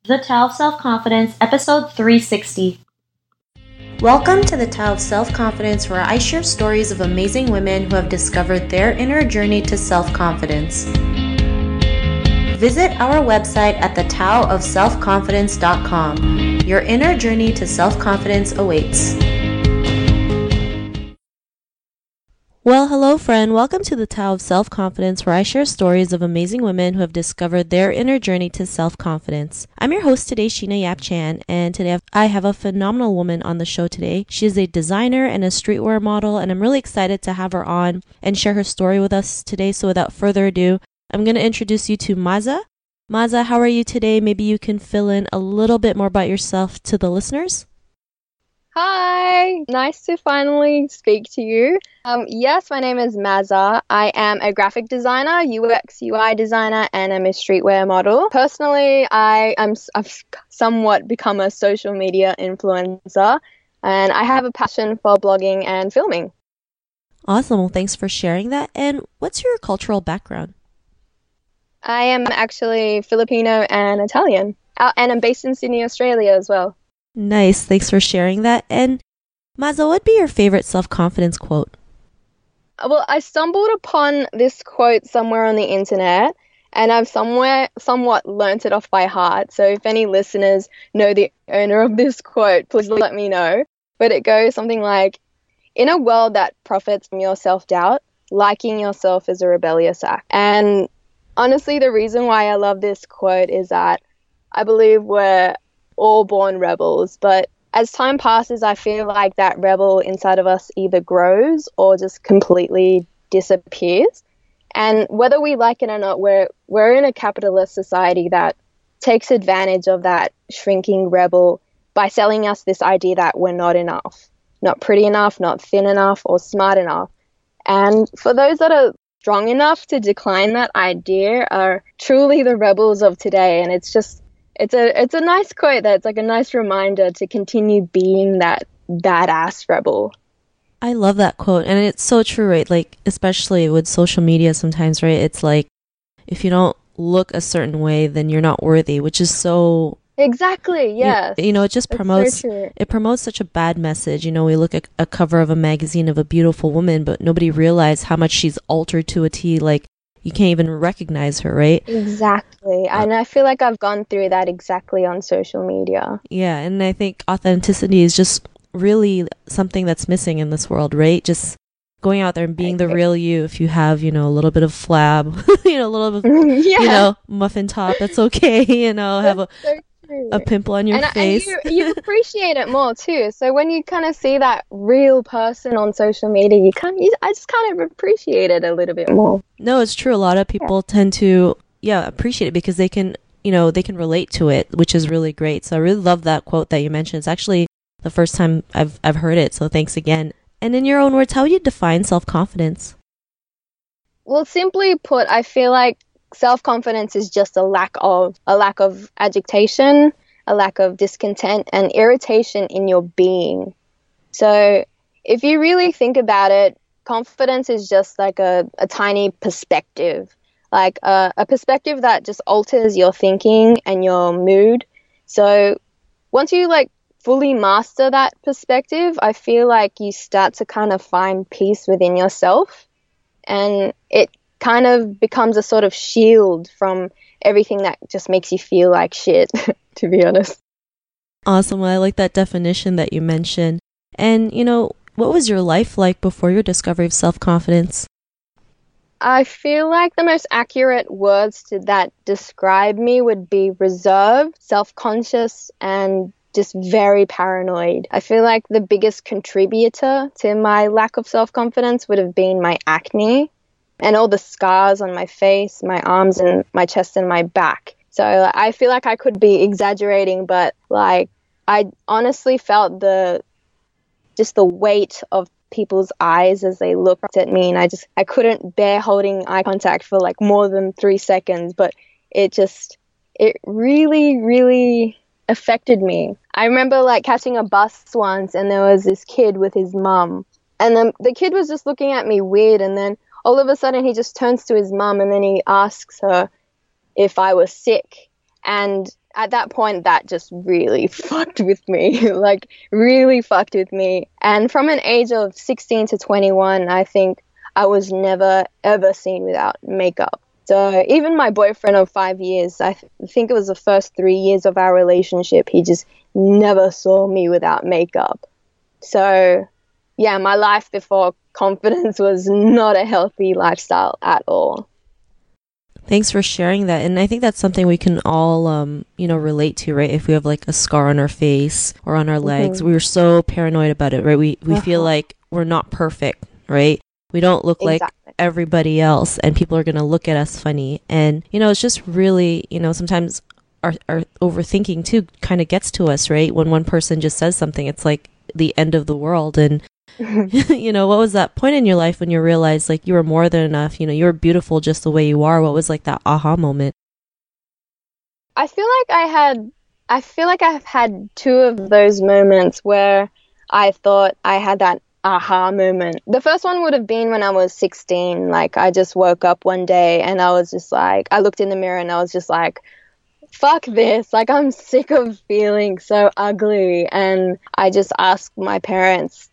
The Tao of Self-Confidence, episode 360. Welcome to the Tao of Self-Confidence, where I share stories of amazing women who have discovered their inner journey to self-confidence. Visit our website at thetaoofselfconfidence.com. Your inner journey to self-confidence awaits. Well, hello friend. Welcome to the Tao of Self-Confidence, where I share stories of amazing women who have discovered their inner journey to self-confidence. I'm your host today, Sheena Yap Chan, and today I have a phenomenal woman on the show today. She is a designer and a streetwear model, and I'm really excited to have her on and share her story with us today. So without further ado, I'm going to introduce you to Maza. Maza, how are you today? Maybe you can fill in a little bit more about yourself to the listeners. Hi, nice to finally speak to you. Yes, my name is Maza. I am a graphic designer, UX, UI designer, and I'm a streetwear model. Personally, I've somewhat become a social media influencer, and I have a passion for blogging and filming. Awesome. Well, thanks for sharing that. And what's your cultural background? I am actually Filipino and Italian, and I'm based in Sydney, Australia as well. Nice. Thanks for sharing that. And Maza, what would be your favorite self-confidence quote? Well, I stumbled upon this quote somewhere on the internet, and I've somewhat learnt it off by heart. So if any listeners know the owner of this quote, please let me know. But it goes something like, in a world that profits from your self-doubt, liking yourself is a rebellious act. And honestly, the reason why I love this quote is that I believe we're all born rebels, but as time passes, I feel like that rebel inside of us either grows or just completely disappears. And whether we like it or not, we're in a capitalist society that takes advantage of that shrinking rebel by selling us this idea that we're not enough, not pretty enough, not thin enough, or smart enough. And for those that are strong enough to decline that idea are truly the rebels of today. And it's a nice quote that's like a nice reminder to continue being that badass rebel. I love that quote, and it's so true, right? Like, especially with social media sometimes, right? It's like, if you don't look a certain way, then you're not worthy, which is so... Exactly, yes. You know, it just promotes, it promotes such a bad message. You know, we look at a cover of a magazine of a beautiful woman, but nobody realized how much she's altered to a T, like, you can't even recognize her, right? Exactly. And I feel like I've gone through that exactly on social media. Yeah, and I think authenticity is just really something that's missing in this world, right? Just going out there and being the real you. If you have, you know, a little bit of flab, you know, a little bit, you know, muffin top, that's okay, you know, have a pimple on your face. And you appreciate it more too. So when you kind of see that real person on social media, I just kind of appreciate it a little bit more. No, it's true. A lot of people tend to, appreciate it because they can, you know, they can relate to it, which is really great. So I really love that quote that you mentioned. It's actually the first time I've heard it. So thanks again. And in your own words, how would you define self-confidence? Well, simply put, I feel like self-confidence is just a lack of agitation, a lack of discontent and irritation in your being. So if you really think about it, confidence is just like a tiny perspective, like a perspective that just alters your thinking and your mood. So once you like fully master that perspective, I feel like you start to kind of find peace within yourself, and it kind of becomes a sort of shield from everything that just makes you feel like shit, to be honest. Awesome. Well, I like that definition that you mentioned. And, you know, what was your life like before your discovery of self-confidence? I feel like the most accurate words that describe me would be reserved, self-conscious, and just very paranoid. I feel like the biggest contributor to my lack of self-confidence would have been my acne and all the scars on my face, my arms and my chest and my back. So I feel like I could be exaggerating, but like I honestly felt the weight of people's eyes as they looked at me, and I couldn't bear holding eye contact for like more than 3 seconds, but it really, really affected me. I remember like catching a bus once, and there was this kid with his mum, and then the kid was just looking at me weird, and then all of a sudden he just turns to his mum and then he asks her if I was sick. And at that point, that just really fucked with me, like really fucked with me. And from an age of 16 to 21, I think I was never ever seen without makeup. So even my boyfriend of 5 years, I think it was the first 3 years of our relationship, he just never saw me without makeup. So yeah, my life before confidence was not a healthy lifestyle at all. Thanks for sharing that. And I think that's something we can all, relate to, right? If we have like a scar on our face or on our legs, Mm-hmm. we're so paranoid about it, right? We feel Uh-huh. like we're not perfect, right? We don't look like Exactly. everybody else and people are going to look at us funny. And, it's just really, sometimes our overthinking too kind of gets to us, right? When one person just says something, it's like the end of the world. And what was that point in your life when you realized like you were more than enough? You were beautiful just the way you are. What was like that aha moment? I feel like I've had two of those moments where I thought I had that aha moment. The first one would have been when I was 16. Like, I just woke up one day and I was just like, I looked in the mirror and I was just like, fuck this. Like, I'm sick of feeling so ugly. And I just asked my parents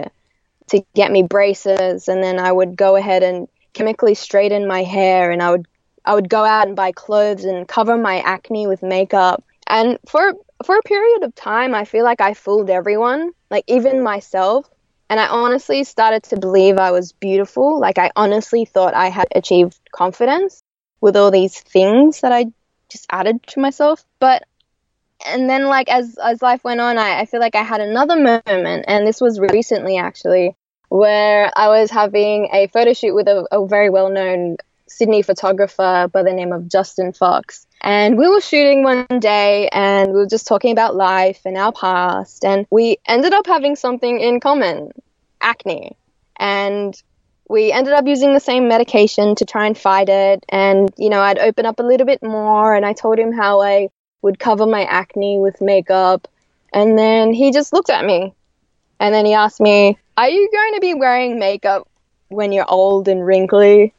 to get me braces, and then I would go ahead and chemically straighten my hair, and I would go out and buy clothes and cover my acne with makeup. And for a period of time, I feel like I fooled everyone, like even myself. And I honestly started to believe I was beautiful. Like, I honestly thought I had achieved confidence with all these things that I just added to myself. But and then, like, as life went on, I feel like I had another moment, and this was recently actually, where I was having a photo shoot with a very well-known Sydney photographer by the name of Justin Fox. And we were shooting one day and we were just talking about life and our past, and we ended up having something in common: acne. And we ended up using the same medication to try and fight it. And, I'd open up a little bit more and I told him how I would cover my acne with makeup. And then he just looked at me and then he asked me, "Are you going to be wearing makeup when you're old and wrinkly?"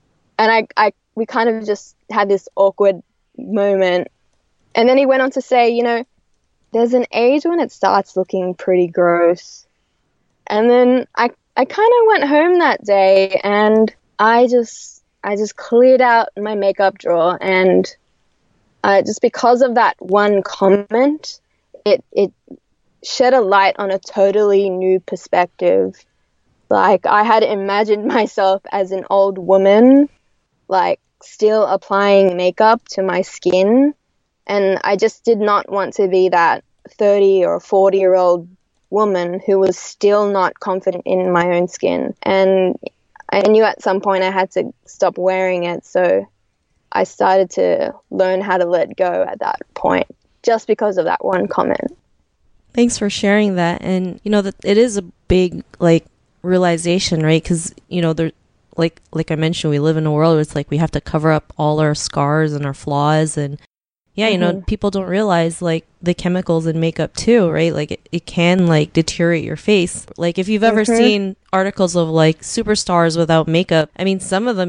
And we kind of just had this awkward moment. And then he went on to say, there's an age when it starts looking pretty gross. And then I kind of went home that day and I just cleared out my makeup drawer, and just because of that one comment, it shed a light on a totally new perspective. Like, I had imagined myself as an old woman, like still applying makeup to my skin, and I just did not want to be that 30 or 40-year-old woman who was still not confident in my own skin. And I knew at some point I had to stop wearing it, so I started to learn how to let go at that point, just because of that one comment. Thanks for sharing that. And that it is a big like realization, right? Because there, like I mentioned, we live in a world where it's like we have to cover up all our scars and our flaws. And yeah, people don't realize like the chemicals in makeup too, right? Like it can like deteriorate your face. Like, if you've ever seen articles of like superstars without makeup, I mean, some of them,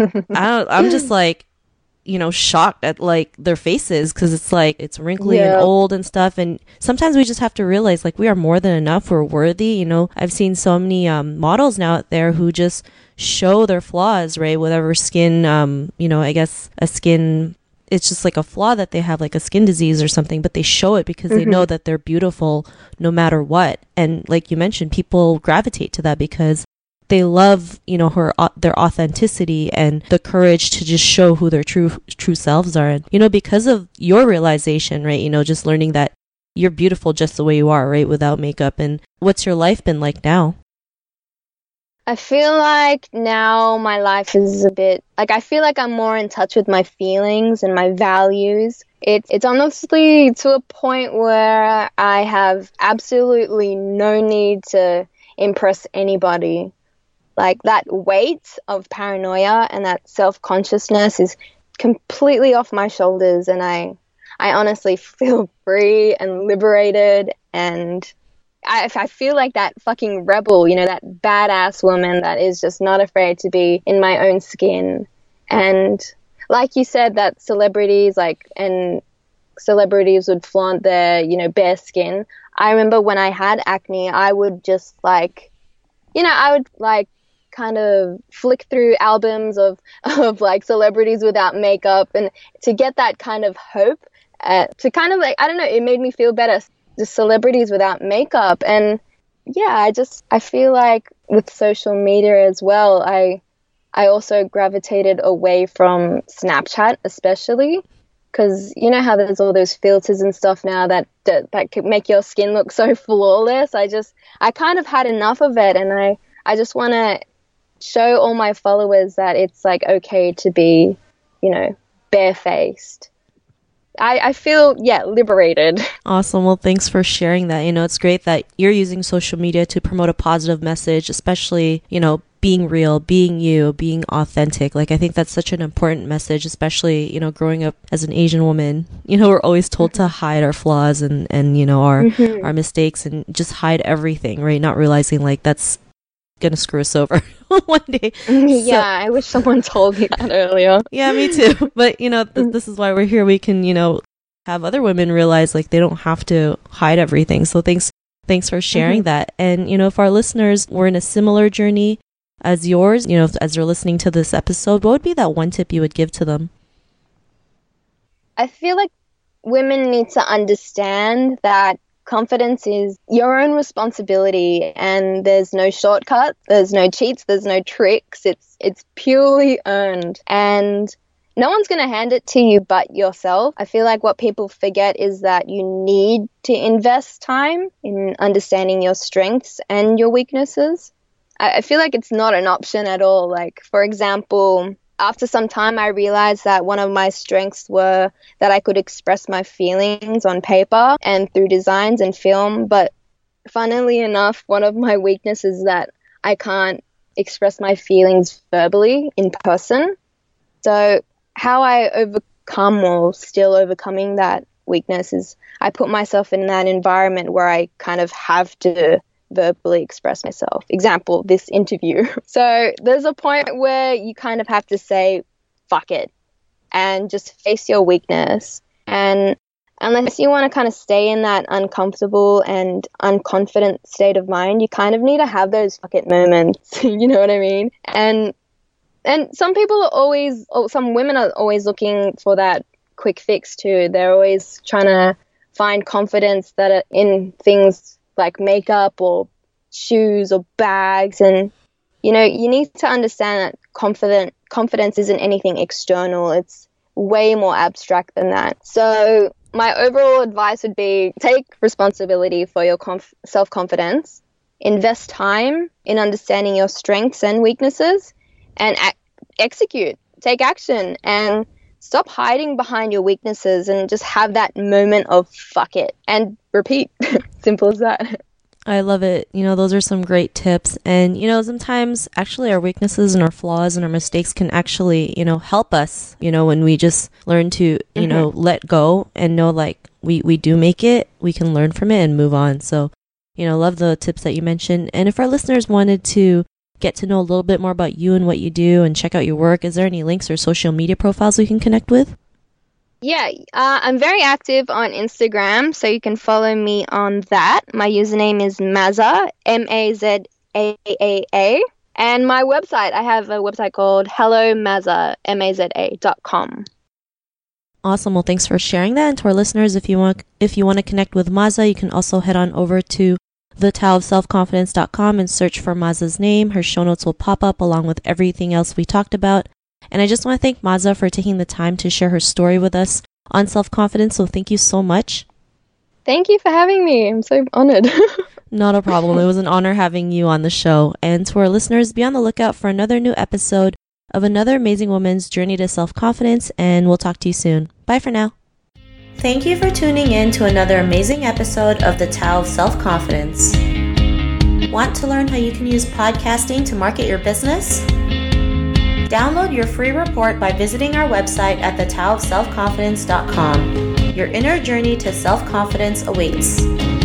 I'm just like, shocked at like their faces, because it's like it's wrinkly and Yeah. old and stuff. And sometimes we just have to realize like we are more than enough. We're worthy. I've seen so many models now out there who just show their flaws, right? Whatever skin, I guess a skin, it's just like a flaw that they have, like a skin disease or something, but they show it because they know that they're beautiful no matter what. And like you mentioned, people gravitate to that because they love, their authenticity and the courage to just show who their true selves are. And, because of your realization, right, just learning that you're beautiful just the way you are, right, without makeup. And what's your life been like now? I feel like now my life is a bit, like, I feel like I'm more in touch with my feelings and my values. It's honestly to a point where I have absolutely no need to impress anybody. Like, that weight of paranoia and that self-consciousness is completely off my shoulders, and I honestly feel free and liberated, and I feel like that fucking rebel, that badass woman that is just not afraid to be in my own skin. And like you said, that celebrities, like, and celebrities would flaunt their, bare skin. I remember when I had acne, I would just I would kind of flick through albums of like celebrities without makeup, and to get that kind of hope, to kind of I don't know, it made me feel better, just celebrities without makeup. And yeah, I feel like with social media as well, I also gravitated away from Snapchat, especially because you know how there's all those filters and stuff now that could make your skin look so flawless. I kind of had enough of it, and I just want to show all my followers that it's like okay to be, barefaced. I feel, liberated. Awesome. Well, thanks for sharing that. It's great that you're using social media to promote a positive message, especially, being real, being you, being authentic. Like, I think that's such an important message, especially, growing up as an Asian woman. We're always told to hide our flaws and our mistakes and just hide everything, right? Not realizing like that's gonna screw us over one day. Yeah, I wish someone told me that earlier. Yeah, me too. But this is why we're here. We can have other women realize like they don't have to hide everything. So thanks for sharing that. And if our listeners were in a similar journey as yours, as they're listening to this episode, what would be that one tip you would give to them? I feel like women need to understand that confidence is your own responsibility, and there's no shortcut, there's no cheats, there's no tricks. It's purely earned, and no one's going to hand it to you but yourself. I feel like what people forget is that you need to invest time in understanding your strengths and your weaknesses. I feel like it's not an option at all. Like, for example, after some time, I realized that one of my strengths were that I could express my feelings on paper and through designs and film. But funnily enough, one of my weaknesses is that I can't express my feelings verbally in person. So how I overcome or still overcoming that weakness is I put myself in that environment where I kind of have to verbally express myself. Example, this interview. So there's a point where you kind of have to say, fuck it, and just face your weakness. And unless you want to kind of stay in that uncomfortable and unconfident state of mind, you kind of need to have those fuck it moments. You know what I mean? And some people are always, or some women are always looking for that quick fix too. They're always trying to find confidence that are in things like makeup or shoes or bags. And you need to understand that confidence isn't anything external. It's way more abstract than that. So my overall advice would be take responsibility for your self-confidence, invest time in understanding your strengths and weaknesses, and execute, take action, and stop hiding behind your weaknesses and just have that moment of fuck it and repeat. Simple as that. I love it. Those are some great tips. And, sometimes actually our weaknesses and our flaws and our mistakes can actually, help us, when we just learn to, let go and know like we do make it, we can learn from it and move on. So, love the tips that you mentioned. And if our listeners wanted to get to know a little bit more about you and what you do and check out your work, is there any links or social media profiles we can connect with? Yeah, I'm very active on Instagram, so you can follow me on that. My username is Mazaa, Mazaa. And my website, I have a website called hellomazaa, Maza.com. Awesome. Well, thanks for sharing that. And to our listeners, if you want to connect with Mazaa, you can also head on over to thetaoofselfconfidence.com and search for Mazaa's name. Her show notes will pop up along with everything else we talked about. And I just want to thank Mazaa for taking the time to share her story with us on self-confidence. So thank you so much. Thank you for having me. I'm so honored. Not a problem. It was an honor having you on the show. And to our listeners, be on the lookout for another new episode of another amazing woman's journey to self-confidence. And we'll talk to you soon. Bye for now. Thank you for tuning in to another amazing episode of the Tao of Self-Confidence. Want to learn how you can use podcasting to market your business? Download your free report by visiting our website at thetaoofselfconfidence.com. Your inner journey to self-confidence awaits.